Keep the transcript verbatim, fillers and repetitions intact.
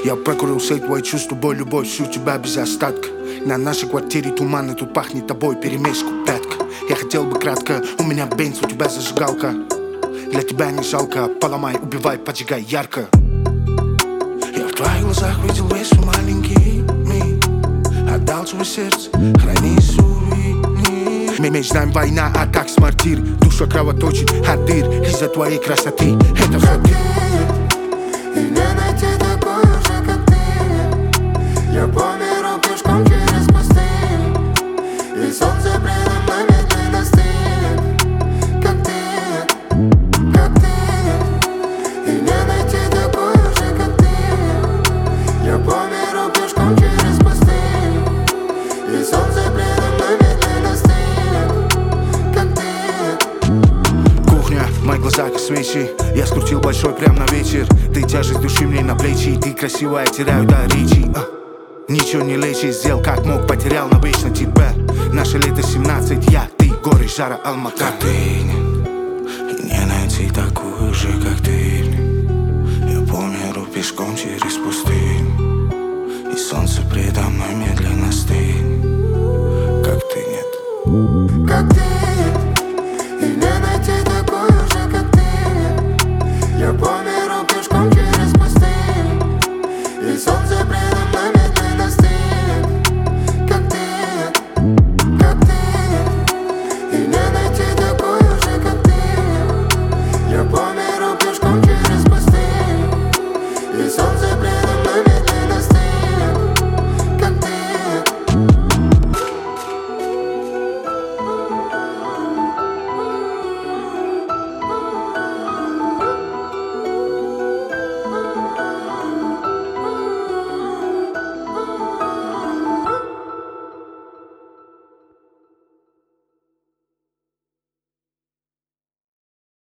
Я прокурил все твои чувства, боль, любовь, всю тебя без остатка. На нашей квартире туман, и тут пахнет тобой перемешку пятка. Я хотел бы кратко, у меня бенз, у тебя зажигалка. Для тебя не жалко, поломай, убивай, поджигай ярко. Я в твоих глазах видел весь свой маленький мир. Отдал свое сердце, храни сувенир. Между нами война, а так смартир. Душа кровоточит от дыр из-за твоей красоты. Это все ты. И не найти такой же, как ты. Я по миру пешком через пустыню, и солнце предо мной медленно стынет. Как ты, как ты. И не найти такой же, как ты. Я по миру пешком через пустыню, и солнце предо мной медленно стынет. Как ты. Кухня, в моих глазах и свечи. Я скрутил большой прям на вечер. Ты тяжесть души мне на плечи. Ты красивая, теряю до речи. а. Ничего не лечи, сделал как мог, потерял навечно тебя. Наше лето семнадцать, я, ты, горы, жара, Алмата. Как ты, и не найти такую же, как ты. Я по миру пешком через пустыню, и солнце предо мной медленно